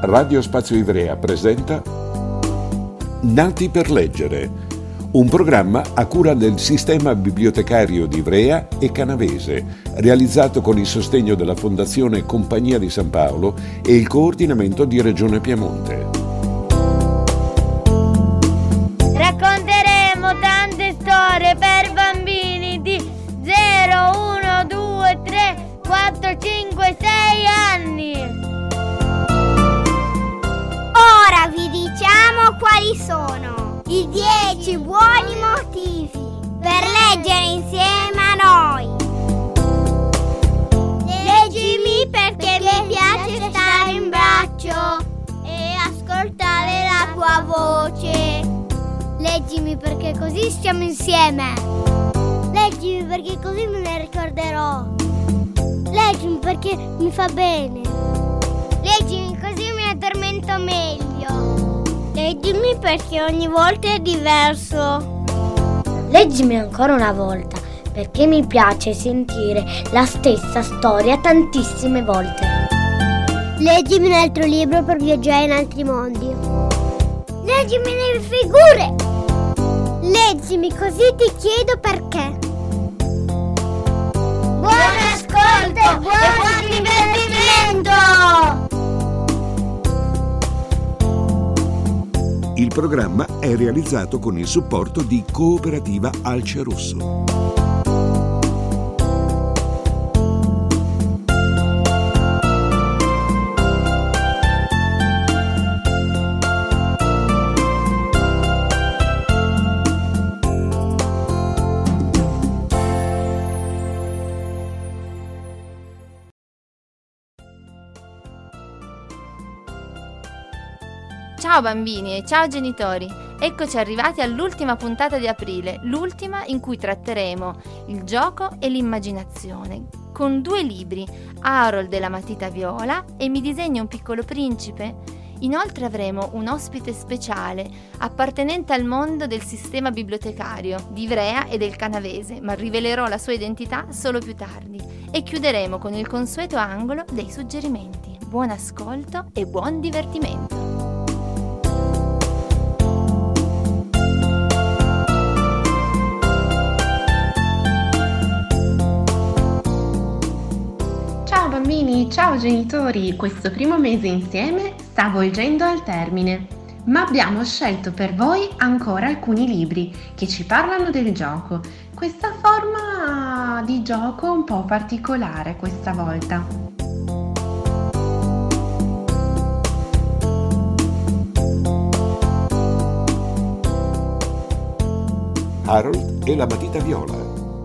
Radio Spazio Ivrea presenta Nati per leggere, un programma a cura del Sistema Bibliotecario di Ivrea e Canavese, realizzato con il sostegno della Fondazione Compagnia di San Paolo e il coordinamento di Regione Piemonte. Racconteremo tante storie per bambini di 0, 1, 2, 3, 4, 5, 6 anni. Ora vi diciamo quali sono i 10 buoni motivi per leggere insieme a noi. Leggimi perché mi piace stare in braccio e ascoltare la tua voce. Leggimi perché così stiamo insieme. Leggimi perché così me ne ricorderò. Leggimi perché mi fa bene. Leggimi così mi addormento meglio. Leggimi perché ogni volta è diverso. Leggimi ancora una volta perché mi piace sentire la stessa storia tantissime volte. Leggimi un altro libro per viaggiare in altri mondi. Leggimi le figure. Leggimi così ti chiedo perché. Buon ascolto e buon divertimento! Il programma è realizzato con il supporto di Cooperativa Alce Rosso. Ciao bambini e ciao genitori, eccoci arrivati all'ultima puntata di aprile, l'ultima in cui tratteremo il gioco e l'immaginazione, con 2 libri, Harold e la matita viola e Mi disegni un piccolo principe. Inoltre avremo un ospite speciale, appartenente al mondo del sistema bibliotecario, di Ivrea e del Canavese, ma rivelerò la sua identità solo più tardi. E chiuderemo con il consueto angolo dei suggerimenti. Buon ascolto e buon divertimento! Ciao bambini, ciao genitori! Questo primo mese insieme sta volgendo al termine, ma abbiamo scelto per voi ancora alcuni libri che ci parlano del gioco. Questa forma di gioco un po' particolare questa volta. Harold e la matita viola.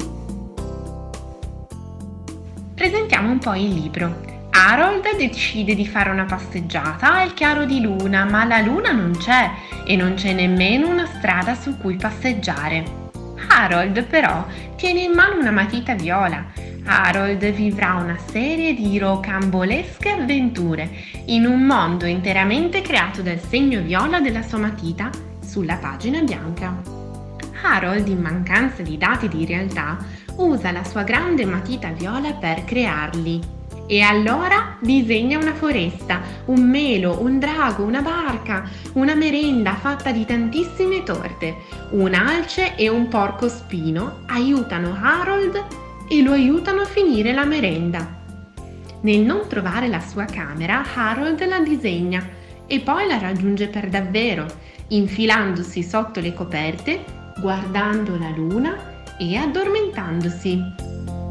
Presentiamo un po' il libro. Harold decide di fare una passeggiata al chiaro di luna, ma la luna non c'è e non c'è nemmeno una strada su cui passeggiare. Harold però tiene in mano una matita viola. Harold vivrà una serie di rocambolesche avventure in un mondo interamente creato dal segno viola della sua matita sulla pagina bianca. Harold, in mancanza di dati di realtà, usa la sua grande matita viola per crearli. E allora disegna una foresta, un melo, un drago, una barca, una merenda fatta di tantissime torte. Un'alce e un porcospino aiutano Harold e lo aiutano a finire la merenda. Nel non trovare la sua camera, Harold la disegna e poi la raggiunge per davvero, infilandosi sotto le coperte, guardando la luna e addormentandosi.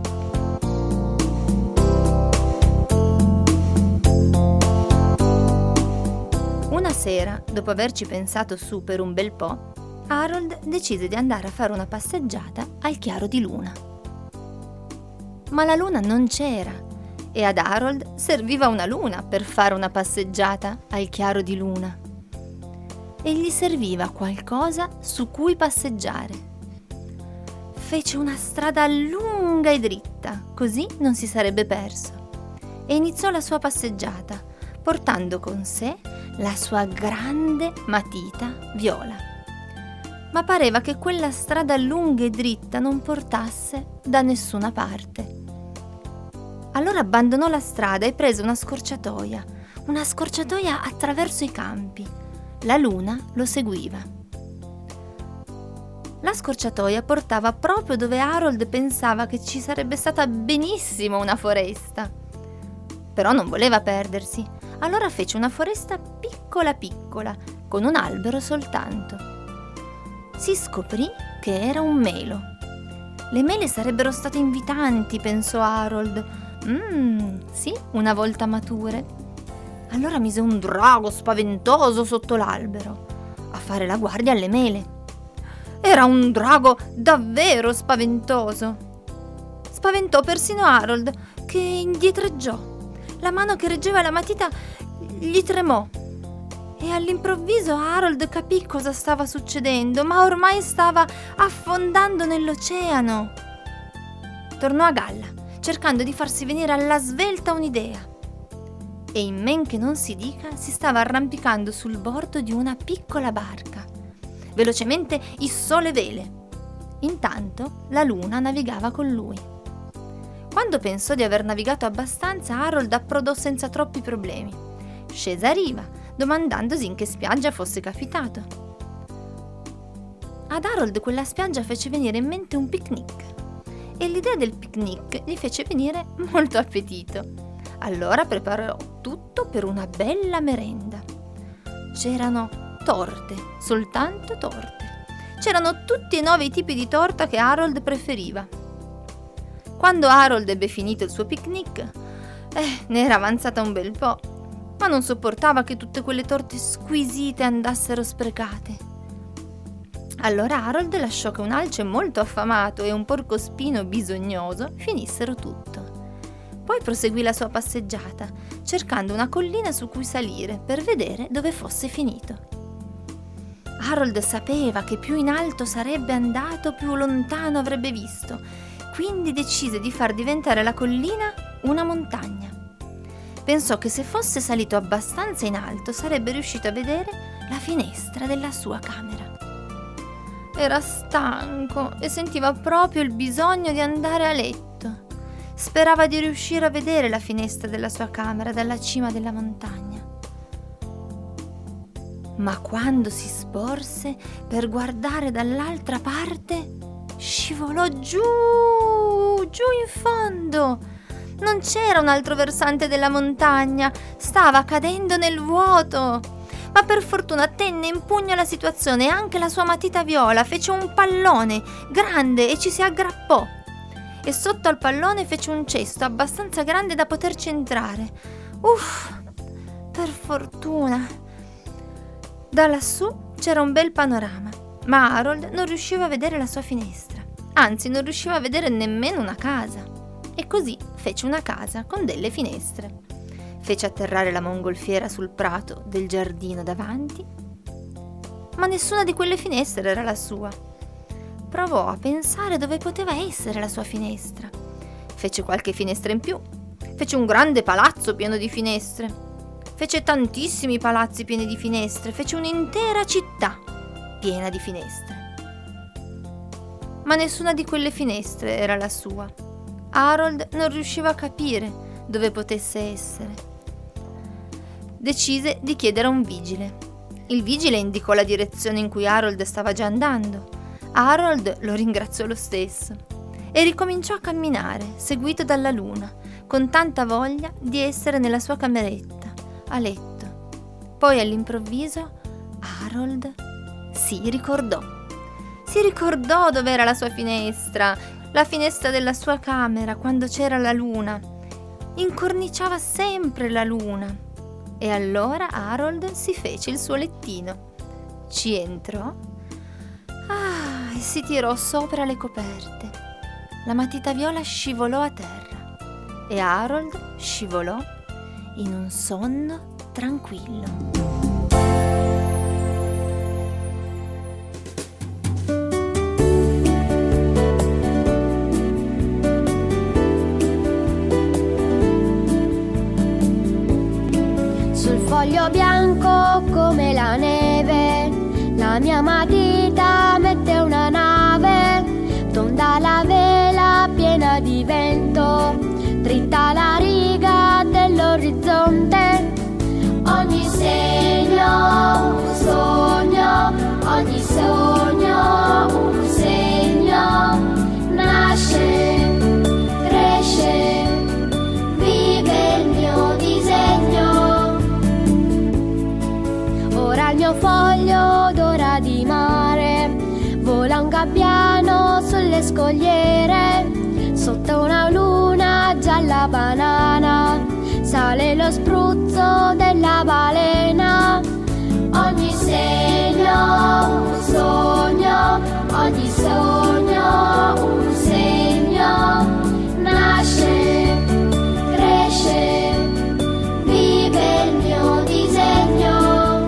Una sera, dopo averci pensato su per un bel po', Harold decise di andare a fare una passeggiata al chiaro di luna. Ma la luna non c'era e ad Harold serviva una luna per fare una passeggiata al chiaro di luna. E gli serviva qualcosa su cui passeggiare. Fece una strada lunga e dritta, così non si sarebbe perso, e iniziò la sua passeggiata, portando con sé la sua grande matita viola. Ma pareva che quella strada lunga e dritta non portasse da nessuna parte. Allora abbandonò la strada e prese una scorciatoia, una scorciatoia attraverso i campi. La luna lo seguiva. La scorciatoia portava proprio dove Harold pensava che ci sarebbe stata benissimo una foresta. Però non voleva perdersi, allora fece una foresta piccola piccola, con un albero soltanto. Si scoprì che era un melo. Le mele sarebbero state invitanti, pensò Harold. Sì, una volta mature. Allora mise un drago spaventoso sotto l'albero a fare la guardia alle mele. Era un drago davvero spaventoso. Spaventò persino Harold, che indietreggiò. La mano che reggeva la matita gli tremò. E all'improvviso Harold capì cosa stava succedendo, ma ormai stava affondando nell'oceano. Tornò a galla, cercando di farsi venire alla svelta un'idea. E in men che non si dica, si stava arrampicando sul bordo di una piccola barca. Velocemente issò le vele. Intanto la luna navigava con lui. Quando pensò di aver navigato abbastanza, Harold approdò senza troppi problemi. Scese a riva, domandandosi in che spiaggia fosse capitato. Ad Harold quella spiaggia fece venire in mente un picnic, e l'idea del picnic gli fece venire molto appetito. Allora preparò tutto per una bella merenda. C'erano torte, soltanto torte. C'erano tutti e 9 i tipi di torta che Harold preferiva. Quando Harold ebbe finito il suo picnic, ne era avanzata un bel po', ma non sopportava che tutte quelle torte squisite andassero sprecate. Allora Harold lasciò che un alce molto affamato e un porcospino bisognoso finissero tutto. Poi proseguì la sua passeggiata, cercando una collina su cui salire per vedere dove fosse finito. Harold sapeva che più in alto sarebbe andato, più lontano avrebbe visto, quindi decise di far diventare la collina una montagna. Pensò che se fosse salito abbastanza in alto sarebbe riuscito a vedere la finestra della sua camera. Era stanco e sentiva proprio il bisogno di andare a letto. Sperava di riuscire a vedere la finestra della sua camera dalla cima della montagna. Ma quando si sporse per guardare dall'altra parte, scivolò giù in fondo. Non c'era un altro versante della montagna, stava cadendo nel vuoto. Ma per fortuna tenne in pugno la situazione e anche la sua matita viola, fece un pallone grande e ci si aggrappò. E sotto al pallone fece un cesto abbastanza grande da poterci entrare. Per fortuna. Da lassù c'era un bel panorama, ma Harold non riusciva a vedere la sua finestra, anzi non riusciva a vedere nemmeno una casa. E così fece una casa con delle finestre. Fece atterrare la mongolfiera sul prato del giardino davanti, ma nessuna di quelle finestre era la sua. Provò a pensare dove poteva essere la sua finestra. Fece qualche finestra in più, fece un grande palazzo pieno di finestre. Fece tantissimi palazzi pieni di finestre, fece un'intera città piena di finestre. Ma nessuna di quelle finestre era la sua. Harold non riusciva a capire dove potesse essere. Decise di chiedere a un vigile. Il vigile indicò la direzione in cui Harold stava già andando. Harold lo ringraziò lo stesso e ricominciò a camminare, seguito dalla luna, con tanta voglia di essere nella sua cameretta a letto. Poi all'improvviso Harold si ricordò dove era la sua finestra, la finestra della sua camera quando c'era la luna. Incorniciava sempre la luna. E allora Harold si fece il suo lettino, ci entrò e si tirò sopra le coperte. La matita viola scivolò a terra e Harold scivolò in un sonno tranquillo. Sul foglio bianco come la neve, la mia matita mette una nave, tonda la vela piena di vento, dritta la riga dell'orizzonte, ogni sogno un segno, nasce, cresce, vive il mio disegno. Ora il mio foglio d'ora di mare, vola un gabbiano sulle scogliere, sotto una luna gialla banana, sale lo spruzzo della balena. Ogni segno un sogno, ogni sogno un segno, nasce, cresce, vive il mio disegno.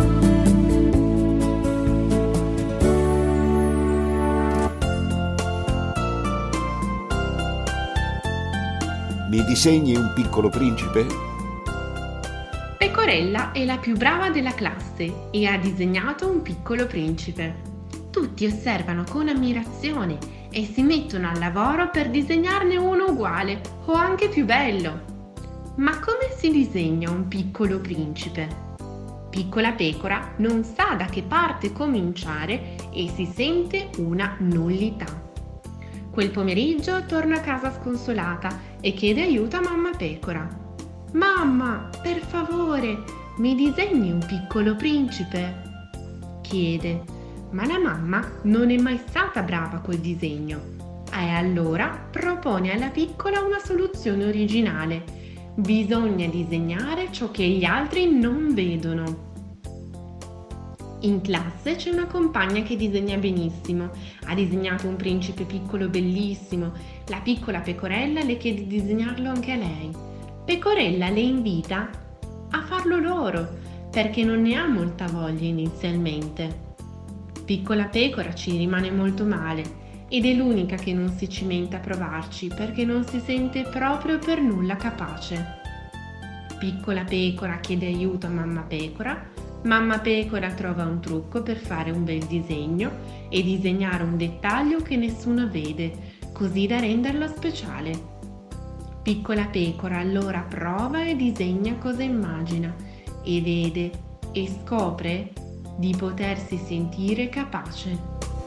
Mi disegni un piccolo principe? Pecorella è la più brava della classe e ha disegnato un piccolo principe. Tutti osservano con ammirazione e si mettono al lavoro per disegnarne uno uguale o anche più bello. Ma come si disegna un piccolo principe? Piccola Pecora non sa da che parte cominciare e si sente una nullità. Quel pomeriggio torna a casa sconsolata e chiede aiuto a mamma Pecora. «Mamma, per favore, mi disegni un piccolo principe?» chiede, ma la mamma non è mai stata brava col disegno e allora propone alla piccola una soluzione originale. Bisogna disegnare ciò che gli altri non vedono. In classe c'è una compagna che disegna benissimo, ha disegnato un principe piccolo bellissimo. La piccola Pecorella le chiede di disegnarlo anche a lei. Pecorella le invita a farlo loro perché non ne ha molta voglia inizialmente. Piccola Pecora ci rimane molto male ed è l'unica che non si cimenta a provarci perché non si sente proprio per nulla capace. Piccola Pecora chiede aiuto a mamma Pecora. Mamma Pecora trova un trucco per fare un bel disegno e disegnare un dettaglio che nessuno vede, così da renderlo speciale. Piccola Pecora allora prova e disegna cosa immagina e vede e scopre di potersi sentire capace.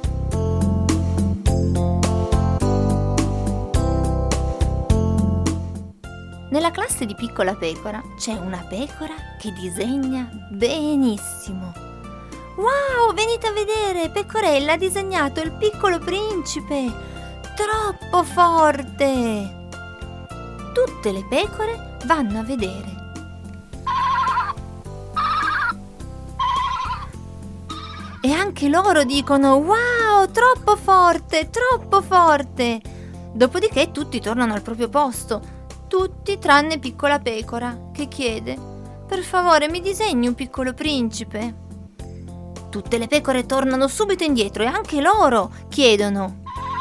Nella classe di Piccola Pecora c'è una pecora che disegna benissimo. Wow, venite a vedere, Pecorella ha disegnato il piccolo principe! Troppo forte! Tutte le pecore vanno a vedere. E anche loro dicono: wow, troppo forte, troppo forte! Dopodiché tutti tornano al proprio posto. Tutti tranne Piccola Pecora, che chiede: per favore mi disegni un piccolo principe? Tutte le pecore tornano subito indietro e anche loro chiedono: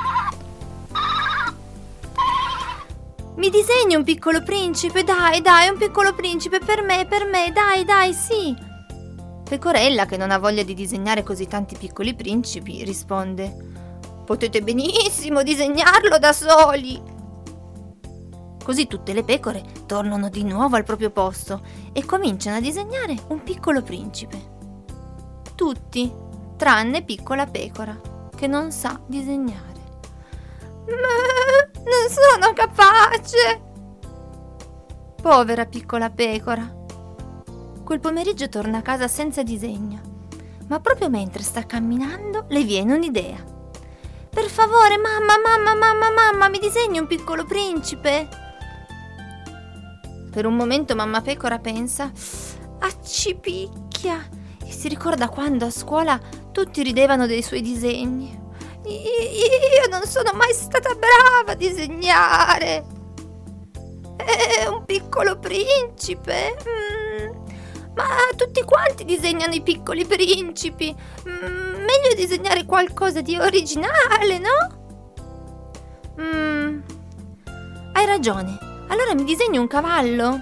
mi disegni un piccolo principe? Dai, un piccolo principe per me, dai, sì. Pecorella, che non ha voglia di disegnare così tanti piccoli principi, risponde: potete benissimo disegnarlo da soli. Così tutte le pecore tornano di nuovo al proprio posto e cominciano a disegnare un piccolo principe. Tutti, tranne Piccola Pecora, che non sa disegnare. Non sono capace! Povera Piccola Pecora. Quel pomeriggio torna a casa senza disegno, ma proprio mentre sta camminando le viene un'idea. Per favore, mamma, mi disegni un piccolo principe? Per un momento mamma Pecora pensa: accipicchia, e si ricorda quando a scuola tutti ridevano dei suoi disegni. Io non sono mai stata brava a disegnare. Un piccolo principe? Ma tutti quanti disegnano i piccoli principi. Meglio disegnare qualcosa di originale, no? Hai ragione. Allora mi disegni un cavallo?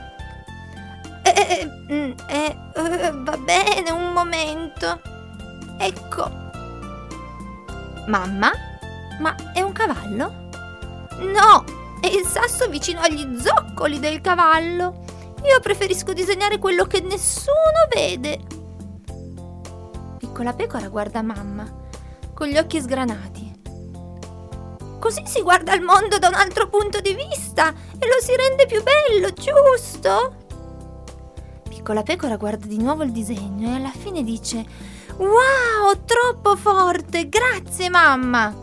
Va bene, un momento. Ecco. Mamma? Ma è un cavallo? No, è il sasso vicino agli zoccoli del cavallo. Io preferisco disegnare quello che nessuno vede. Piccola Pecora guarda mamma con gli occhi sgranati. Così si guarda il mondo da un altro punto di vista e lo si rende più bello, giusto? Piccola Pecora guarda di nuovo il disegno e alla fine dice: wow, troppo forte, grazie mamma!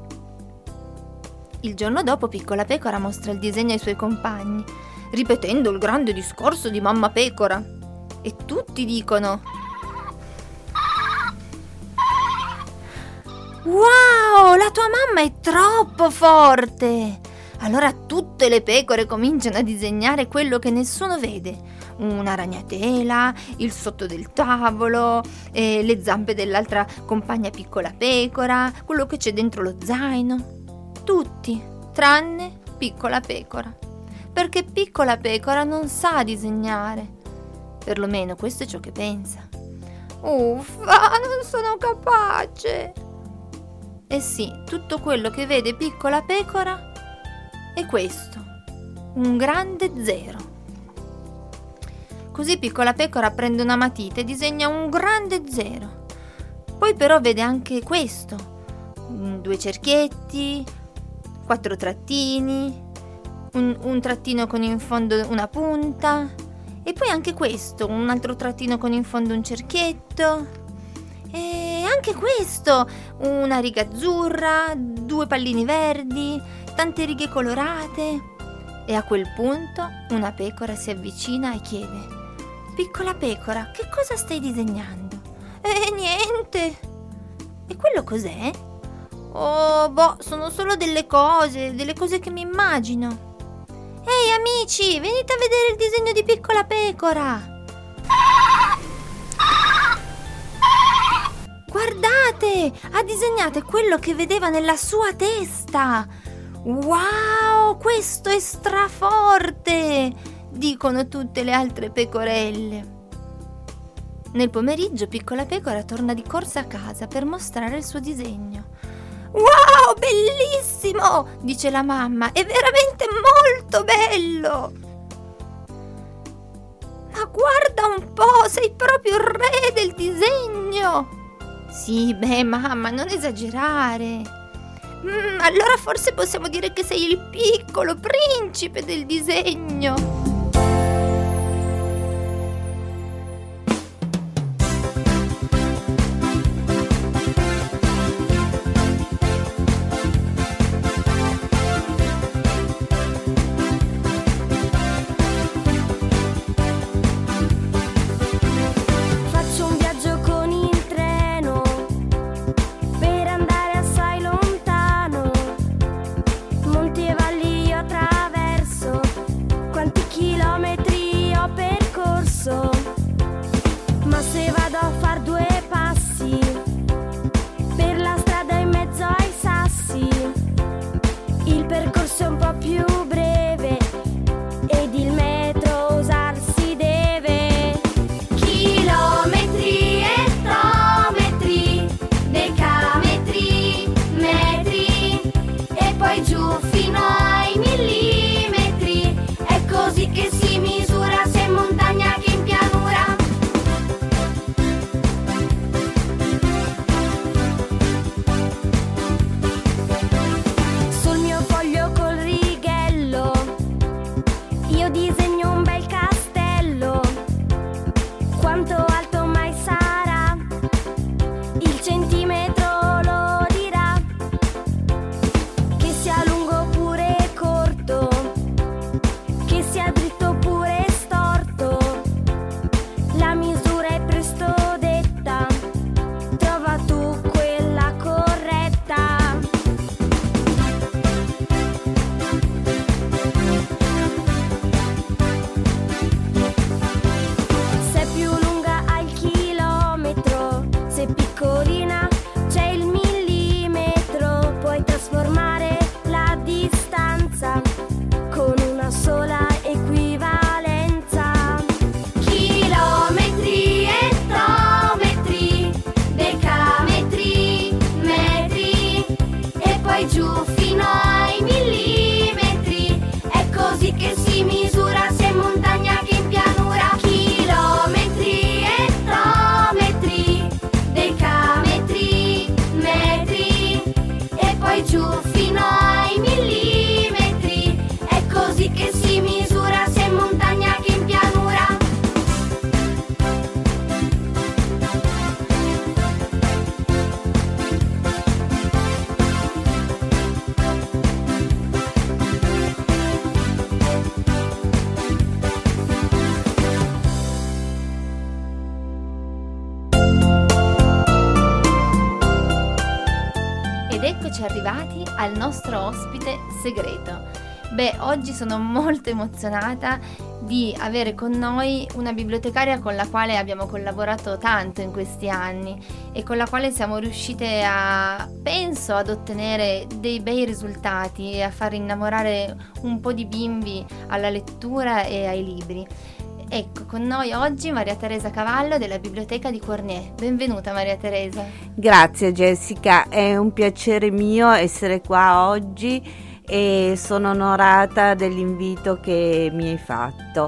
Il giorno dopo Piccola Pecora mostra il disegno ai suoi compagni, ripetendo il grande discorso di mamma Pecora. E tutti dicono: wow, la tua mamma è troppo forte! Allora tutte le pecore cominciano a disegnare quello che nessuno vede. Una ragnatela, il sotto del tavolo, le zampe dell'altra compagna Piccola Pecora, quello che c'è dentro lo zaino. Tutti, tranne Piccola Pecora. Perché Piccola Pecora non sa disegnare. Perlomeno questo è ciò che pensa. Uffa, non sono capace! E sì, tutto quello che vede Piccola Pecora è questo, un grande 0. Così Piccola Pecora prende una matita e disegna un grande 0. Poi però vede anche questo, 2 cerchietti, 4 trattini, un trattino con in fondo una punta, e poi anche questo, un altro trattino con in fondo un cerchietto. E anche questo, una riga azzurra, 2 pallini verdi, tante righe colorate. E a quel punto una pecora si avvicina e chiede: Piccola Pecora, che cosa stai disegnando? Niente. E quello cos'è? Oh, sono solo delle cose che mi immagino. Ehi amici, venite a vedere il disegno di Piccola Pecora. Guardate, ha disegnato quello che vedeva nella sua testa. Wow, questo è straforte, dicono tutte le altre pecorelle. Nel pomeriggio Piccola Pecora torna di corsa a casa per mostrare il suo disegno. Wow, bellissimo, dice la mamma, è veramente molto bello. Ma guarda un po', sei proprio il re del disegno. Sì, mamma, non esagerare. Allora forse possiamo dire che sei il piccolo principe del disegno. Quanti giù fino ai millimetri. È così che si misura sia in montagna che in pianura. Ed eccoci arrivati al nostro ospite segreto. Oggi sono molto emozionata di avere con noi una bibliotecaria con la quale abbiamo collaborato tanto in questi anni e con la quale siamo riuscite penso ad ottenere dei bei risultati e a far innamorare un po' di bimbi alla lettura e ai libri. Ecco, con noi oggi Maria Teresa Cavallo della Biblioteca di Cournier. Benvenuta Maria Teresa. Grazie Jessica, è un piacere mio essere qua oggi e sono onorata dell'invito che mi hai fatto.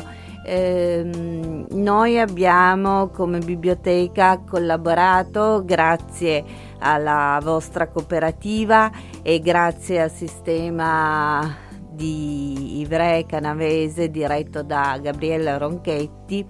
Noi abbiamo come biblioteca collaborato grazie alla vostra cooperativa e grazie al sistema di Ivrea Canavese diretto da Gabriella Ronchetti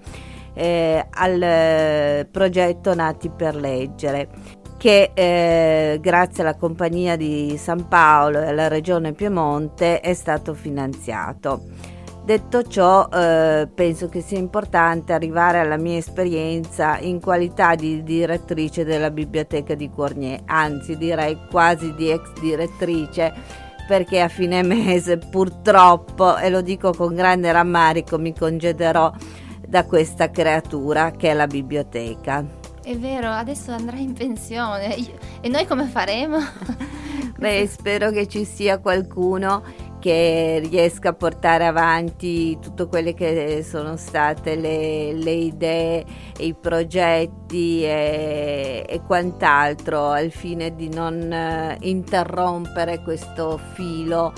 al progetto Nati per Leggere, che grazie alla Compagnia di San Paolo e alla Regione Piemonte è stato finanziato. Detto ciò, penso che sia importante arrivare alla mia esperienza in qualità di direttrice della Biblioteca di Cournier, anzi direi quasi di ex direttrice, perché a fine mese purtroppo, e lo dico con grande rammarico, mi congederò da questa creatura che è la biblioteca. È vero, adesso andrà in pensione e noi come faremo? Spero che ci sia qualcuno che riesca a portare avanti tutte quelle che sono state le idee, i progetti e quant'altro, al fine di non interrompere questo filo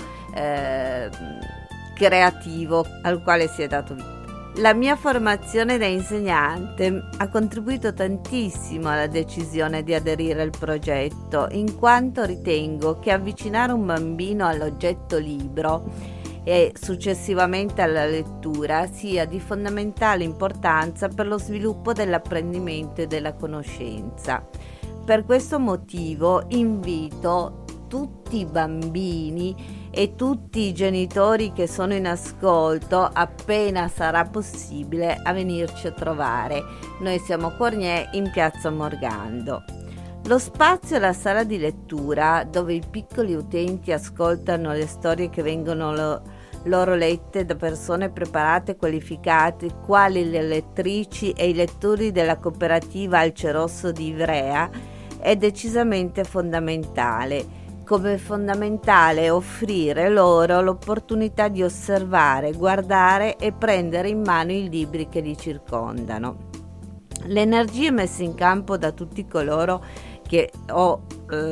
creativo al quale si è dato vita. La mia formazione da insegnante ha contribuito tantissimo alla decisione di aderire al progetto, in quanto ritengo che avvicinare un bambino all'oggetto libro e successivamente alla lettura sia di fondamentale importanza per lo sviluppo dell'apprendimento e della conoscenza. Per questo motivo invito tutti i bambini e tutti i genitori che sono in ascolto, appena sarà possibile, a venirci a trovare. Noi siamo a Cournier in piazza Morgando. Lo spazio è la sala di lettura, dove i piccoli utenti ascoltano le storie che vengono loro lette da persone preparate e qualificate, quali le lettrici e i lettori della cooperativa Alce Rosso di Ivrea. È decisamente fondamentale. Come fondamentale offrire loro l'opportunità di osservare, guardare e prendere in mano i libri che li circondano. Le energie messe in campo da tutti coloro che ho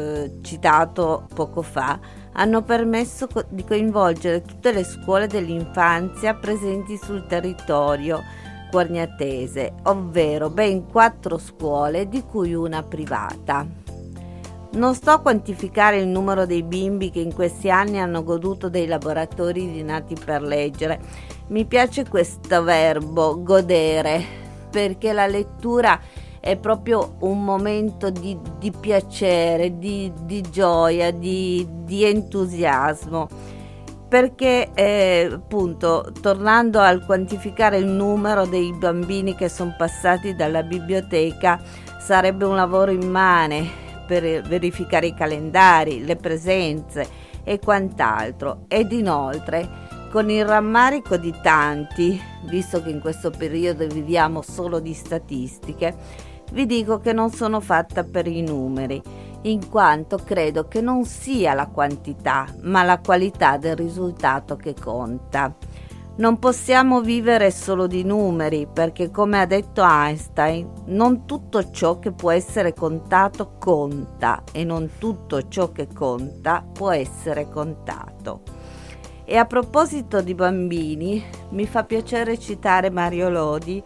citato poco fa hanno permesso di coinvolgere tutte le scuole dell'infanzia presenti sul territorio courniatese, ovvero ben 4 scuole, di cui una privata. Non sto a quantificare il numero dei bimbi che in questi anni hanno goduto dei laboratori di Nati per Leggere. Mi piace questo verbo, godere, perché la lettura è proprio un momento di piacere, di gioia, di entusiasmo. Perché appunto, tornando al quantificare il numero dei bambini che sono passati dalla biblioteca, sarebbe un lavoro immane per verificare i calendari, le presenze e quant'altro. Ed inoltre, con il rammarico di tanti, visto che in questo periodo viviamo solo di statistiche, vi dico che non sono fatta per i numeri, in quanto credo che non sia la quantità, ma la qualità del risultato che conta. Non possiamo vivere solo di numeri, perché, come ha detto Einstein, non tutto ciò che può essere contato conta, e non tutto ciò che conta può essere contato. E a proposito di bambini, mi fa piacere citare Mario Lodi,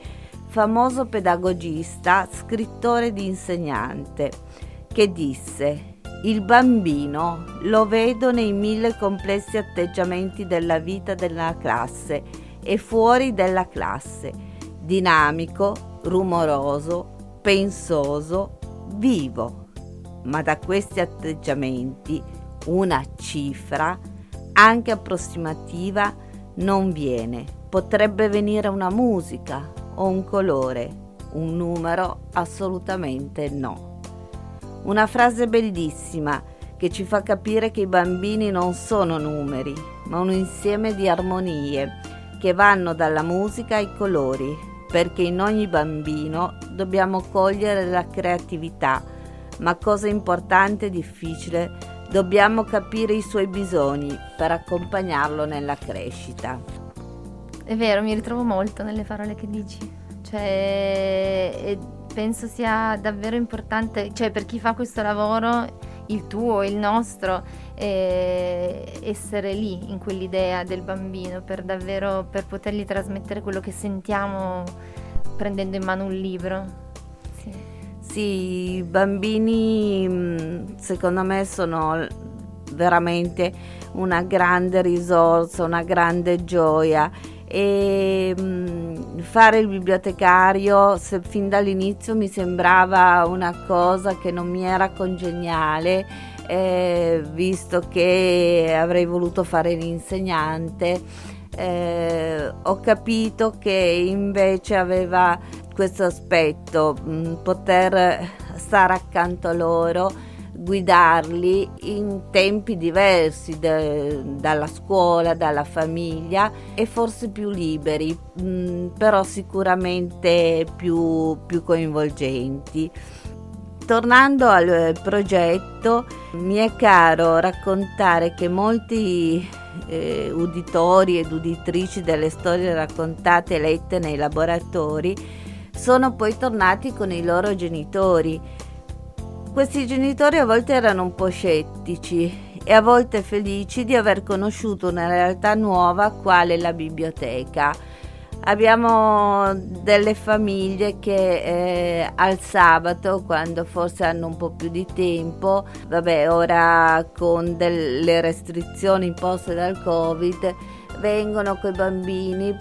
famoso pedagogista, scrittore ed insegnante, che disse: Il bambino lo vedo nei 1000 complessi atteggiamenti della vita della classe e fuori della classe, dinamico, rumoroso, pensoso, vivo. Ma da questi atteggiamenti una cifra, anche approssimativa, non viene. Potrebbe venire una musica o un colore, un numero assolutamente no. Una frase bellissima che ci fa capire che i bambini non sono numeri, ma un insieme di armonie che vanno dalla musica ai colori, perché in ogni bambino dobbiamo cogliere la creatività, ma cosa importante e difficile, dobbiamo capire i suoi bisogni per accompagnarlo nella crescita. È vero, mi ritrovo molto nelle parole che dici, cioè penso sia davvero importante, cioè per chi fa questo lavoro, il tuo, il nostro, essere lì in quell'idea del bambino per potergli trasmettere quello che sentiamo prendendo in mano un libro. Sì, i bambini secondo me sono veramente una grande risorsa, una grande gioia. E fare il bibliotecario fin dall'inizio mi sembrava una cosa che non mi era congeniale, visto che avrei voluto fare l'insegnante. Ho capito che invece aveva questo aspetto, poter stare accanto a loro, guidarli in tempi diversi dalla scuola, dalla famiglia, e forse più liberi, però sicuramente più coinvolgenti. Tornando al progetto, mi è caro raccontare che molti uditori ed uditrici delle storie raccontate e lette nei laboratori sono poi tornati con i loro genitori. Questi genitori a volte erano un po' scettici e a volte felici di aver conosciuto una realtà nuova quale la biblioteca. Abbiamo delle famiglie che al sabato, quando forse hanno un po' più di tempo, ora con delle restrizioni imposte dal Covid, vengono coi bambini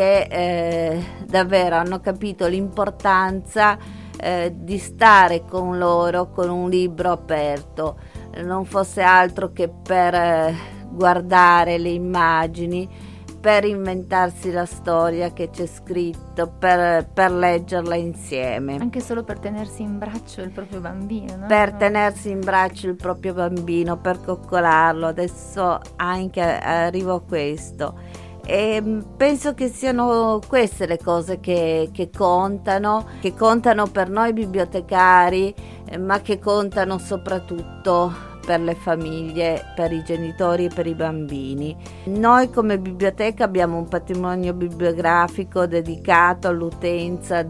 perché davvero hanno capito l'importanza di stare con loro con un libro aperto, non fosse altro che per guardare le immagini, per inventarsi la storia che c'è scritto, per leggerla insieme. Anche solo per tenersi in braccio il proprio bambino, no? Per tenersi in braccio il proprio bambino, per coccolarlo. Adesso anche arrivo a questo. E penso che siano queste le cose che contano per noi bibliotecari, ma che contano soprattutto per le famiglie, per i genitori e per i bambini. Noi come biblioteca abbiamo un patrimonio bibliografico dedicato all'utenza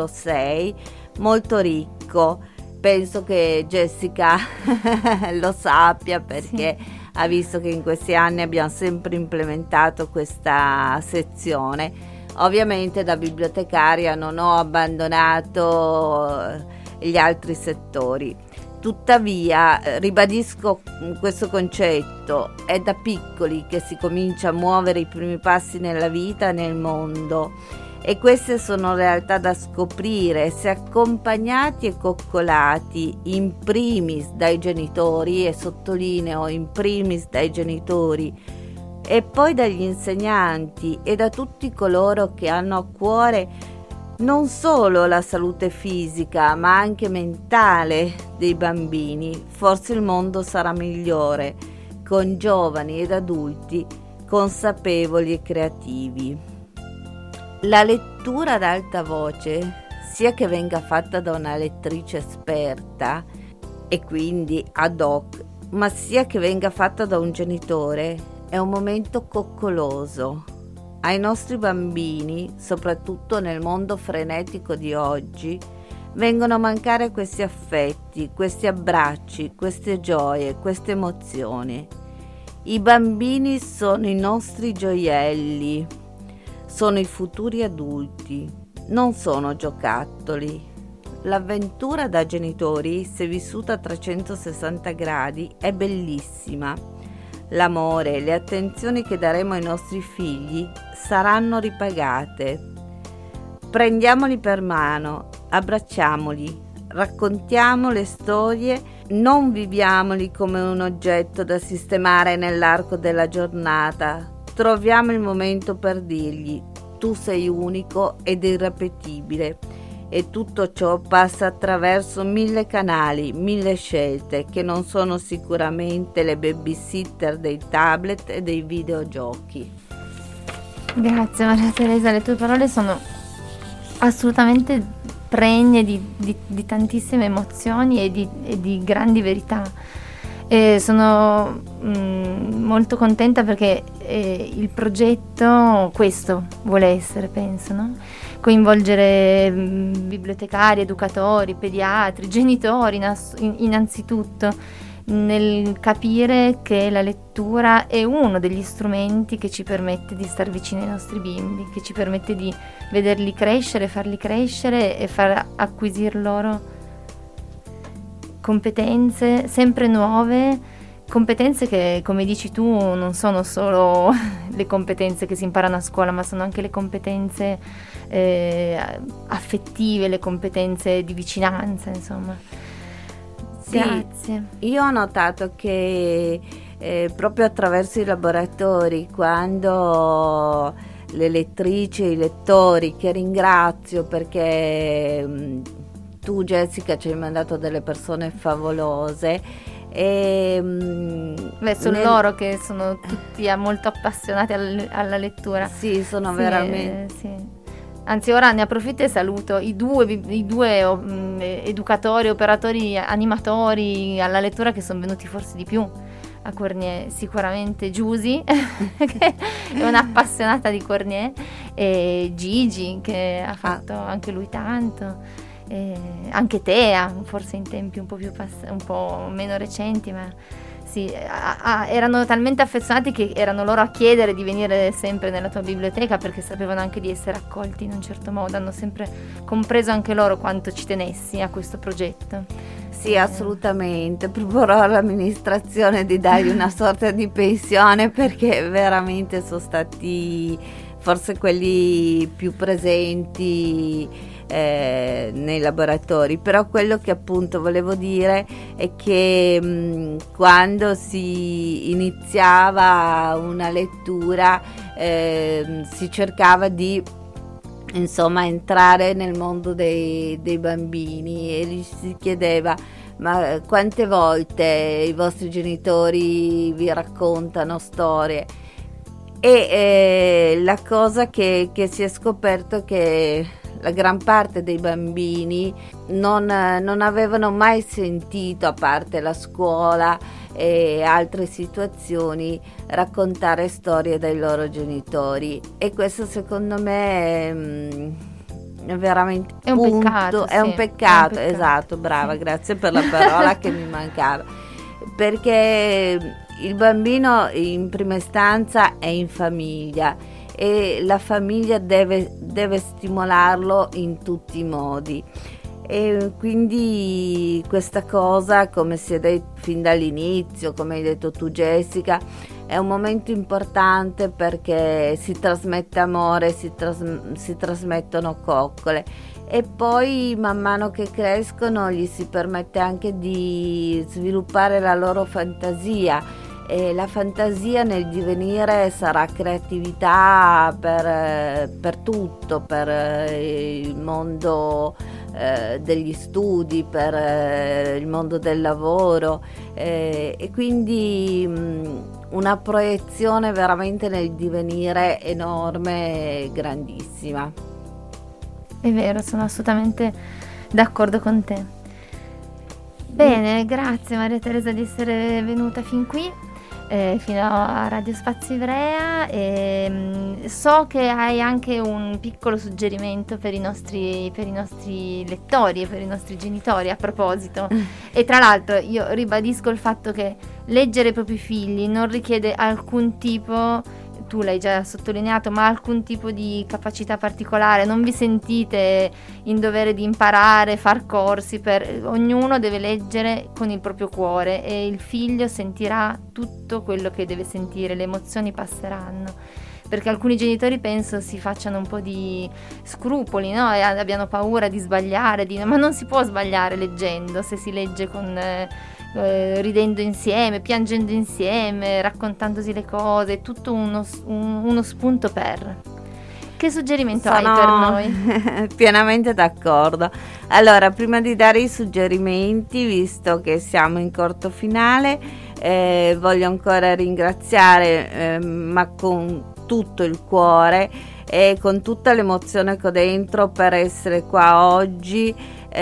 06 molto ricco. Penso che Jessica lo sappia perché sì, ha visto che in questi anni abbiamo sempre implementato questa sezione. Ovviamente da bibliotecaria non ho abbandonato gli altri settori. Tuttavia, ribadisco questo concetto, è da piccoli che si comincia a muovere i primi passi nella vita e nel mondo, e queste sono realtà da scoprire se accompagnati e coccolati in primis dai genitori, e sottolineo in primis dai genitori, e poi dagli insegnanti e da tutti coloro che hanno a cuore non solo la salute fisica ma anche mentale dei bambini. Forse il mondo sarà migliore con giovani ed adulti consapevoli e creativi. La lettura ad alta voce, sia che venga fatta da una lettrice esperta e quindi ad hoc, ma sia che venga fatta da un genitore, è un momento coccoloso. Ai nostri bambini, soprattutto nel mondo frenetico di oggi, vengono a mancare questi affetti, questi abbracci, queste gioie, queste emozioni. I bambini sono i nostri gioielli, sono i futuri adulti, non sono giocattoli. L'avventura da genitori, se vissuta a 360 gradi, è bellissima. L'amore e le attenzioni che daremo ai nostri figli saranno ripagate. Prendiamoli per mano, abbracciamoli, raccontiamo le storie, non viviamoli come un oggetto da sistemare nell'arco della giornata. Troviamo il momento per dirgli: tu sei unico ed irripetibile. E tutto ciò passa attraverso 1000 canali, 1000 scelte, che non sono sicuramente le babysitter dei tablet e dei videogiochi. Grazie Maria Teresa, le tue parole sono assolutamente pregne di tantissime emozioni e di grandi verità. Sono molto contenta perché il progetto questo vuole essere, penso, no? Coinvolgere bibliotecari, educatori, pediatri, genitori innanzitutto nel capire che la lettura è uno degli strumenti che ci permette di star vicini ai nostri bimbi, che ci permette di vederli crescere, farli crescere e far acquisire loro competenze sempre nuove, competenze che, come dici tu, non sono solo le competenze che si imparano a scuola, ma sono anche le competenze affettive, le competenze di vicinanza, insomma. Sì, grazie. Io ho notato che proprio attraverso i laboratori, quando le lettrici e i lettori, che ringrazio perché tu, Jessica, ci hai mandato delle persone favolose, sono loro che sono tutti molto appassionati alla lettura. Sì, sono veramente sì. Anzi, ora ne approfitto e saluto i due educatori, operatori, animatori alla lettura che sono venuti forse di più a Cornier, sicuramente Giusy che è un'appassionata di Cornier, e Gigi che ha fatto anche lui tanto, anche Tea, forse in tempi un po' meno recenti, ma sì, erano talmente affezionati che erano loro a chiedere di venire sempre nella tua biblioteca, perché sapevano anche di essere accolti in un certo modo, hanno sempre compreso anche loro quanto ci tenessi a questo progetto. Sì, assolutamente, proporrò all'amministrazione di dargli una sorta di pensione, perché veramente sono stati forse quelli più presenti nei laboratori. Però quello che appunto volevo dire è che quando si iniziava una lettura si cercava di entrare nel mondo dei bambini, e gli si chiedeva: ma quante volte i vostri genitori vi raccontano storie? E la cosa che si è scoperto è che la gran parte dei bambini non avevano mai sentito, a parte la scuola e altre situazioni, raccontare storie dai loro genitori. E questo secondo me è veramente è un peccato, è un peccato, esatto, brava, grazie per la parola che mi mancava, perché il bambino in prima istanza è in famiglia e la famiglia deve stimolarlo in tutti i modi, e quindi questa cosa, come si è detto fin dall'inizio, come hai detto tu, Jessica, è un momento importante perché si trasmette amore, si trasmettono coccole, e poi man mano che crescono gli si permette anche di sviluppare la loro fantasia. E la fantasia nel divenire sarà creatività per tutto, per il mondo degli studi, per il mondo del lavoro, e quindi una proiezione veramente nel divenire enorme e grandissima. È vero, sono assolutamente d'accordo con te. Bene, grazie Maria Teresa di essere venuta fin qui. Fino a Radio Spazio Ivrea, so che hai anche un piccolo suggerimento per i nostri lettori e per i nostri genitori a proposito. E tra l'altro io ribadisco il fatto che leggere ai propri figli non richiede alcun tipo, tu l'hai già sottolineato, ma alcun tipo di capacità particolare, non vi sentite in dovere di imparare, far corsi, ognuno deve leggere con il proprio cuore e il figlio sentirà tutto quello che deve sentire, le emozioni passeranno. Perché alcuni genitori penso si facciano un po' di scrupoli, no? E abbiano paura di sbagliare, ma non si può sbagliare leggendo, se si legge ridendo insieme, piangendo insieme, raccontandosi le cose, tutto uno spunto per. Che suggerimento hai per noi? Pienamente d'accordo. Allora, prima di dare i suggerimenti, visto che siamo in corto finale, voglio ancora ringraziare, ma con tutto il cuore e con tutta l'emozione che ho dentro, per essere qua oggi,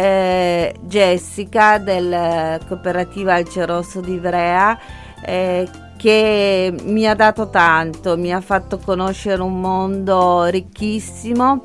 Jessica del Cooperativa Alce Rosso di Ivrea, che mi ha dato tanto, mi ha fatto conoscere un mondo ricchissimo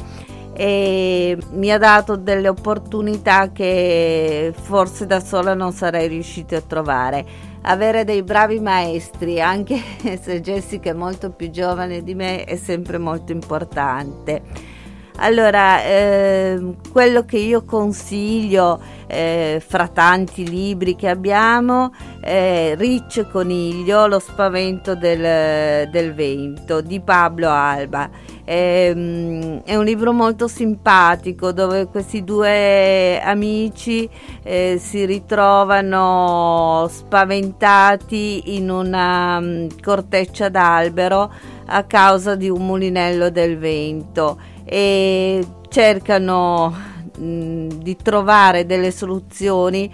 e mi ha dato delle opportunità che forse da sola non sarei riuscita a trovare. Avere dei bravi maestri, anche se Jessica è molto più giovane di me, è sempre molto importante. Allora, quello che io consiglio, fra tanti libri che abbiamo, Riccio Coniglio, Lo spavento del vento di Pablo Alba. È un libro molto simpatico, dove questi due amici si ritrovano spaventati in una corteccia d'albero a causa di un mulinello del vento e cercano di trovare delle soluzioni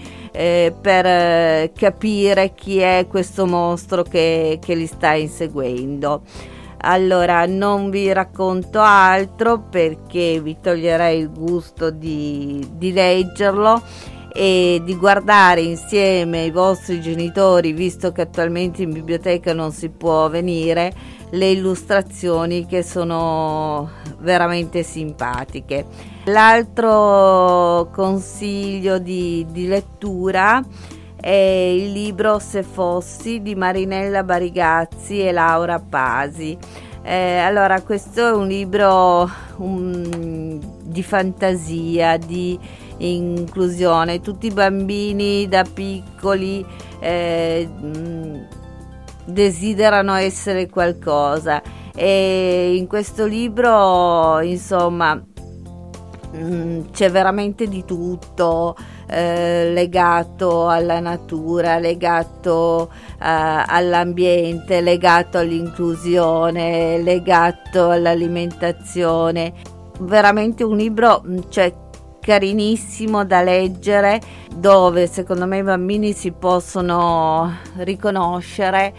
per capire chi è questo mostro che li sta inseguendo. Allora, non vi racconto altro perché vi toglierei il gusto di leggerlo e di guardare insieme ai vostri genitori, visto che attualmente in biblioteca non si può venire, le illustrazioni, che sono veramente simpatiche. L'altro consiglio di lettura è il libro Se fossi di Marinella Barigazzi e Laura Pasi. Allora, questo è un libro di fantasia, di inclusione. Tutti i bambini da piccoli desiderano essere qualcosa, e in questo libro, insomma, c'è veramente di tutto, legato alla natura, legato all'ambiente, legato all'inclusione, legato all'alimentazione. Veramente un libro, carinissimo da leggere, dove secondo me i bambini si possono riconoscere,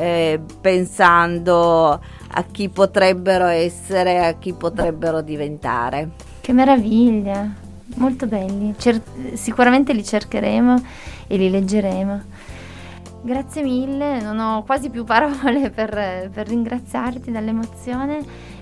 pensando a chi potrebbero essere, a chi potrebbero diventare. Che meraviglia, molto belli, sicuramente li cercheremo e li leggeremo. Grazie mille, non ho quasi più parole per ringraziarti dall'emozione.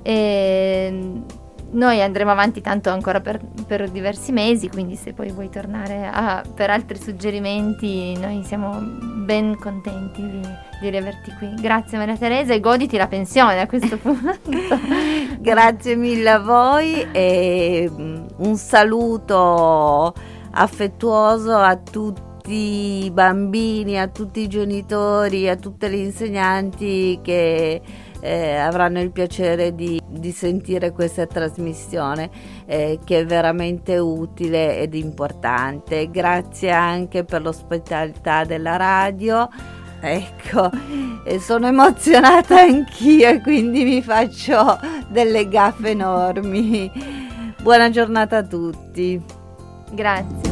Noi andremo avanti tanto ancora per diversi mesi, quindi se poi vuoi tornare per altri suggerimenti, noi siamo ben contenti di riaverti qui. Grazie Maria Teresa, e goditi la pensione a questo punto. Grazie mille a voi e un saluto affettuoso a tutti i bambini, a tutti i genitori, a tutte le insegnanti che avranno il piacere di sentire questa trasmissione, che è veramente utile ed importante. Grazie anche per l'ospitalità della radio. Ecco, sono emozionata anch'io e quindi mi faccio delle gaffe enormi. Buona giornata a tutti. Grazie.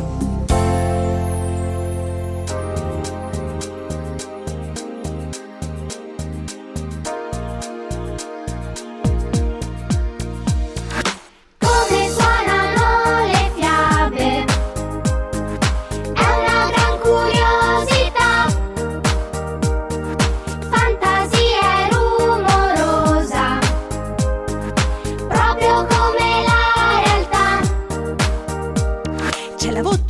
C'è la voce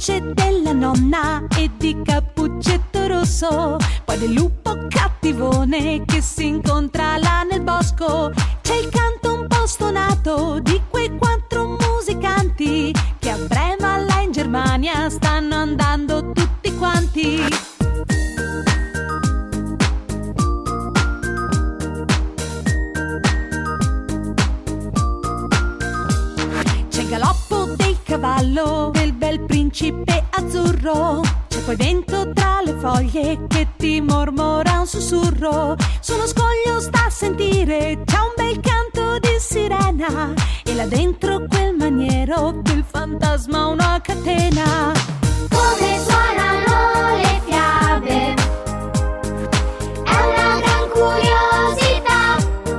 castello del bel principe azzurro. C'è poi vento tra le foglie che ti mormora un sussurro. Su uno scoglio sta a sentire, c'è un bel canto di sirena, e là dentro quel maniero del fantasma una catena. Come suonano le fiabe, è una gran curiosità,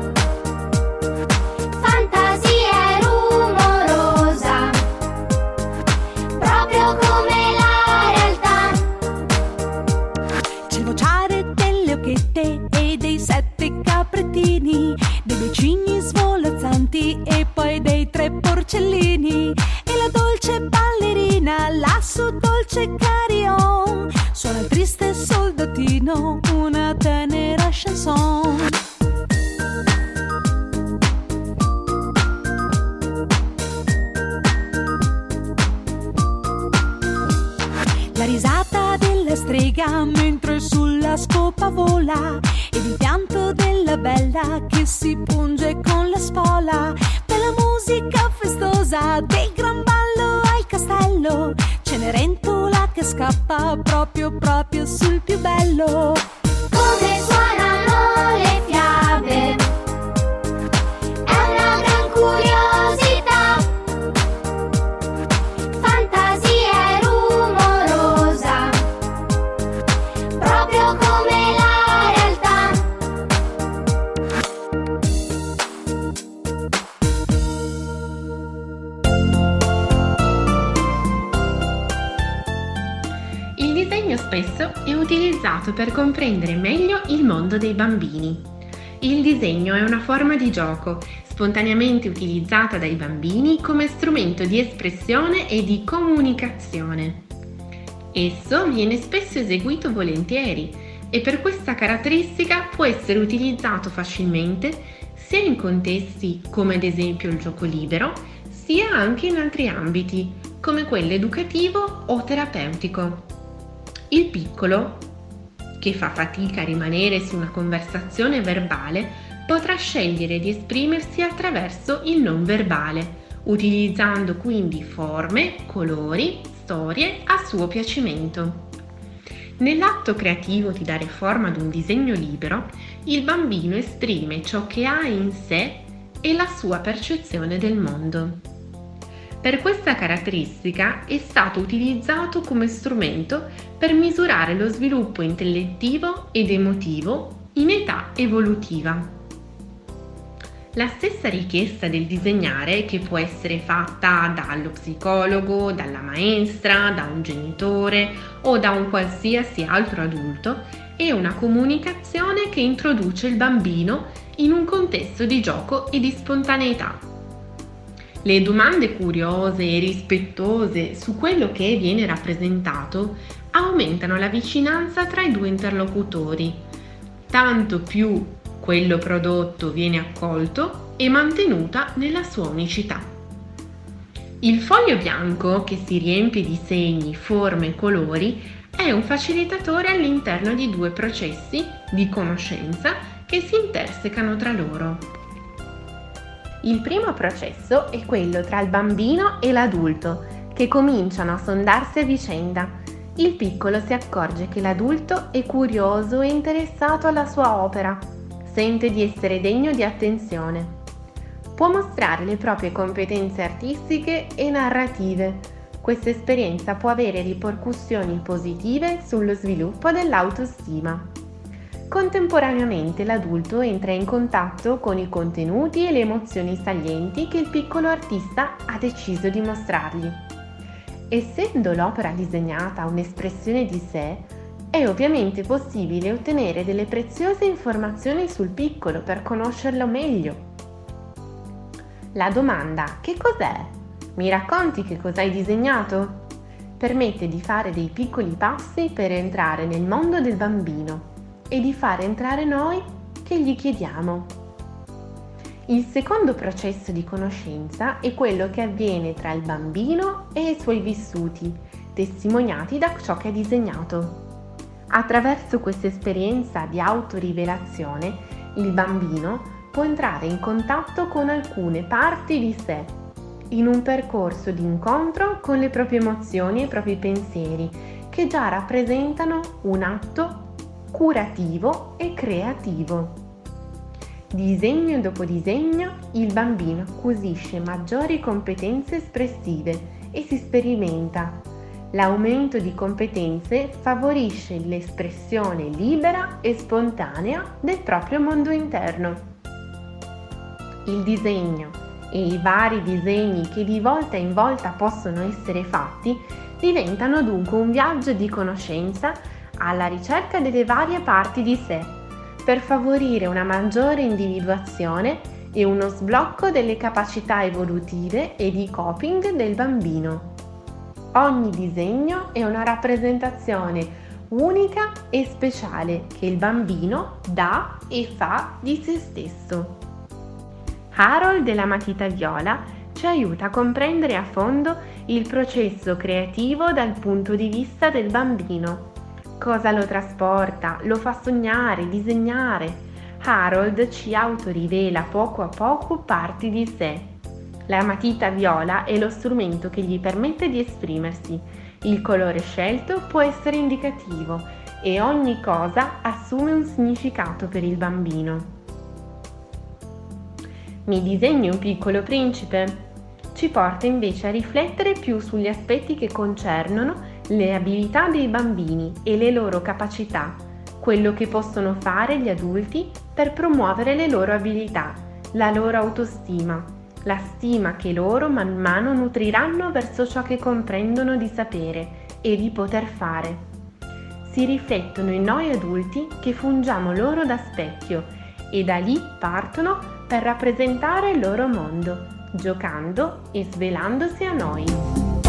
fantasia rumorosa, proprio come la realtà. C'è il vociare delle occhette e dei 7 caprettini, dei becigni svolazzanti e poi dei 3 porcellini, e la dolce ballerina lassù dolce carillon, suona il triste soldatino una tenera chanson. La risata della strega mentre sulla scopa vola, ed il pianto della bella che si punge con la spola, per la musica festosa del gran ballo al castello, Cenerentola che scappa proprio sul più bello. Come suonano le fiabe, è una gran curiosità, fantasia rumorosa, proprio come la realtà. Il disegno spesso è utilizzato per comprendere meglio il mondo dei bambini. Il disegno è una forma di gioco, spontaneamente utilizzata dai bambini come strumento di espressione e di comunicazione. Esso viene spesso eseguito volentieri e per questa caratteristica può essere utilizzato facilmente sia in contesti come ad esempio il gioco libero, sia anche in altri ambiti come quello educativo o terapeutico. Il piccolo, che fa fatica a rimanere su una conversazione verbale, potrà scegliere di esprimersi attraverso il non verbale, utilizzando quindi forme, colori, storie a suo piacimento. Nell'atto creativo di dare forma ad un disegno libero, il bambino esprime ciò che ha in sé e la sua percezione del mondo. Per questa caratteristica è stato utilizzato come strumento per misurare lo sviluppo intellettivo ed emotivo in età evolutiva. La stessa richiesta del disegnare, che può essere fatta dallo psicologo, dalla maestra, da un genitore o da un qualsiasi altro adulto, è una comunicazione che introduce il bambino in un contesto di gioco e di spontaneità. Le domande curiose e rispettose su quello che viene rappresentato aumentano la vicinanza tra i due interlocutori, tanto più quello prodotto viene accolto e mantenuta nella sua unicità. Il foglio bianco, che si riempie di segni, forme e colori, è un facilitatore all'interno di due processi di conoscenza che si intersecano tra loro. Il primo processo è quello tra il bambino e l'adulto, che cominciano a sondarsi a vicenda. Il piccolo si accorge che l'adulto è curioso e interessato alla sua opera, sente di essere degno di attenzione. Può mostrare le proprie competenze artistiche e narrative. Questa esperienza può avere ripercussioni positive sullo sviluppo dell'autostima. Contemporaneamente l'adulto entra in contatto con i contenuti e le emozioni salienti che il piccolo artista ha deciso di mostrargli. Essendo l'opera disegnata un'espressione di sé, è ovviamente possibile ottenere delle preziose informazioni sul piccolo per conoscerlo meglio. La domanda "che cos'è? Mi racconti che cosa hai disegnato?" permette di fare dei piccoli passi per entrare nel mondo del bambino e di far entrare noi che gli chiediamo. Il secondo processo di conoscenza è quello che avviene tra il bambino e i suoi vissuti, testimoniati da ciò che ha disegnato. Attraverso questa esperienza di autorivelazione, il bambino può entrare in contatto con alcune parti di sé in un percorso di incontro con le proprie emozioni e i propri pensieri, che già rappresentano un atto curativo e creativo. Disegno dopo disegno, il bambino acquisisce maggiori competenze espressive e si sperimenta. L'aumento di competenze favorisce l'espressione libera e spontanea del proprio mondo interno. Il disegno e i vari disegni che di volta in volta possono essere fatti diventano dunque un viaggio di conoscenza alla ricerca delle varie parti di sé, per favorire una maggiore individuazione e uno sblocco delle capacità evolutive e di coping del bambino. Ogni disegno è una rappresentazione unica e speciale che il bambino dà e fa di se stesso. Harold e la matita viola ci aiuta a comprendere a fondo il processo creativo dal punto di vista del bambino. Cosa lo trasporta, lo fa sognare, disegnare. Harold ci autorivela poco a poco parti di sé. La matita viola è lo strumento che gli permette di esprimersi. Il colore scelto può essere indicativo e ogni cosa assume un significato per il bambino. Mi disegni un piccolo principe? Ci porta invece a riflettere più sugli aspetti che concernono le abilità dei bambini e le loro capacità, quello che possono fare gli adulti per promuovere le loro abilità, la loro autostima, la stima che loro man mano nutriranno verso ciò che comprendono di sapere e di poter fare. Si riflettono in noi adulti che fungiamo loro da specchio e da lì partono per rappresentare il loro mondo, giocando e svelandosi a noi.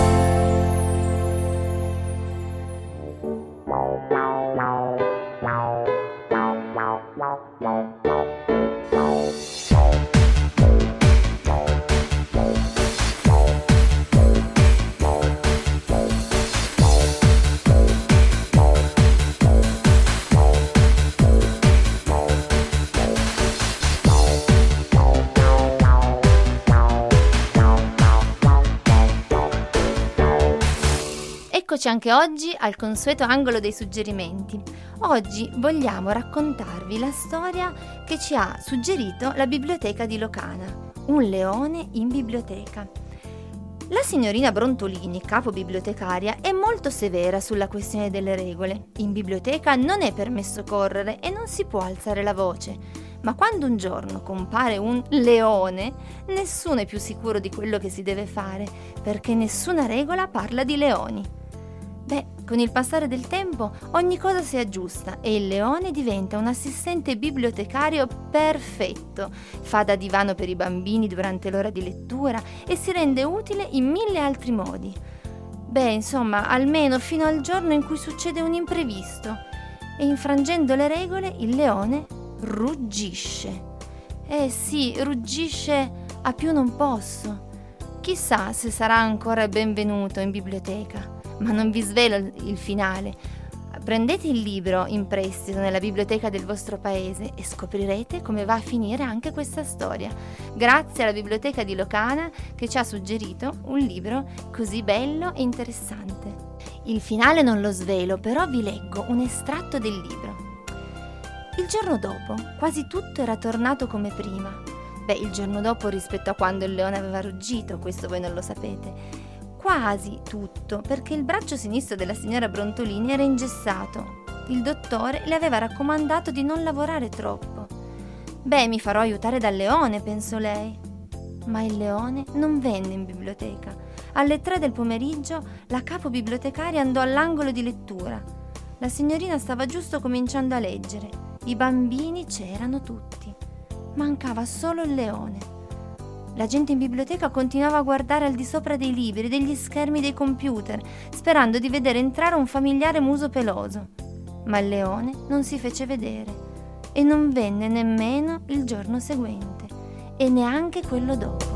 Eccoci anche oggi al consueto angolo dei suggerimenti. Oggi vogliamo raccontarvi la storia che ci ha suggerito la biblioteca di Locana, Un leone in biblioteca. La signorina Brontolini, capo bibliotecaria, è molto severa sulla questione delle regole. In biblioteca non è permesso correre e non si può alzare la voce. Ma quando un giorno compare un leone, nessuno è più sicuro di quello che si deve fare, perché nessuna regola parla di leoni. Con il passare del tempo ogni cosa si aggiusta e il leone diventa un assistente bibliotecario perfetto. Fa da divano per i bambini durante l'ora di lettura e si rende utile in 1000 altri modi. Insomma, almeno fino al giorno in cui succede un imprevisto. E infrangendo le regole, il leone ruggisce. Sì, ruggisce a più non posso. Chissà se sarà ancora benvenuto in biblioteca. Ma non vi svelo il finale. Prendete il libro in prestito nella biblioteca del vostro paese e scoprirete come va a finire anche questa storia. Grazie alla biblioteca di Locana che ci ha suggerito un libro così bello e interessante. Il finale non lo svelo, però vi leggo un estratto del libro. Il giorno dopo quasi tutto era tornato come prima. Il giorno dopo rispetto a quando il leone aveva ruggito, questo voi non lo sapete. Quasi tutto, perché il braccio sinistro della signora Brontolini era ingessato. Il dottore le aveva raccomandato di non lavorare troppo. Mi farò aiutare dal leone, pensò lei. Ma il leone non venne in biblioteca. Alle 3 del pomeriggio la capo bibliotecaria andò all'angolo di lettura. La signorina stava giusto cominciando a leggere. I bambini c'erano tutti. Mancava solo il leone. La gente in biblioteca continuava a guardare al di sopra dei libri, degli schermi dei computer, sperando di vedere entrare un familiare muso peloso. Ma il leone non si fece vedere e non venne nemmeno il giorno seguente e neanche quello dopo.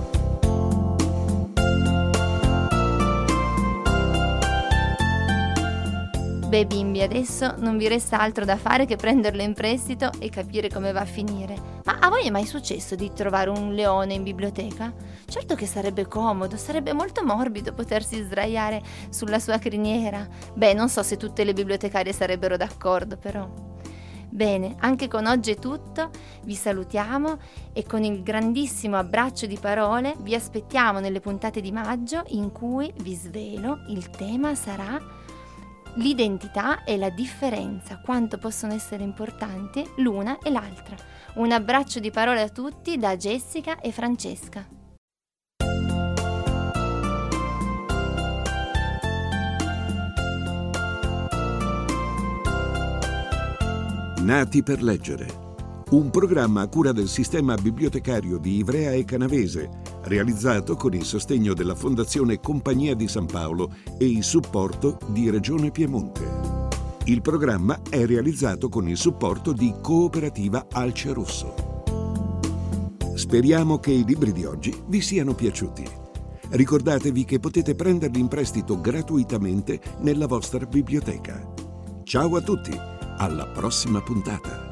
Beh bimbi, adesso non vi resta altro da fare che prenderlo in prestito e capire come va a finire. Ma a voi è mai successo di trovare un leone in biblioteca? Certo che sarebbe comodo, sarebbe molto morbido potersi sdraiare sulla sua criniera. Beh, non so se tutte le bibliotecarie sarebbero d'accordo, però. Bene, anche con oggi è tutto, vi salutiamo e con il grandissimo abbraccio di parole vi aspettiamo nelle puntate di maggio in cui, vi svelo, il tema sarà l'identità e la differenza, quanto possono essere importanti l'una e l'altra. Un abbraccio di parole a tutti da Jessica e Francesca. Nati per leggere, un programma a cura del sistema bibliotecario di Ivrea e Canavese, realizzato con il sostegno della Fondazione Compagnia di San Paolo e il supporto di Regione Piemonte. Il programma è realizzato con il supporto di Cooperativa Alce Rosso. Speriamo che i libri di oggi vi siano piaciuti. Ricordatevi che potete prenderli in prestito gratuitamente nella vostra biblioteca. Ciao a tutti! Alla prossima puntata!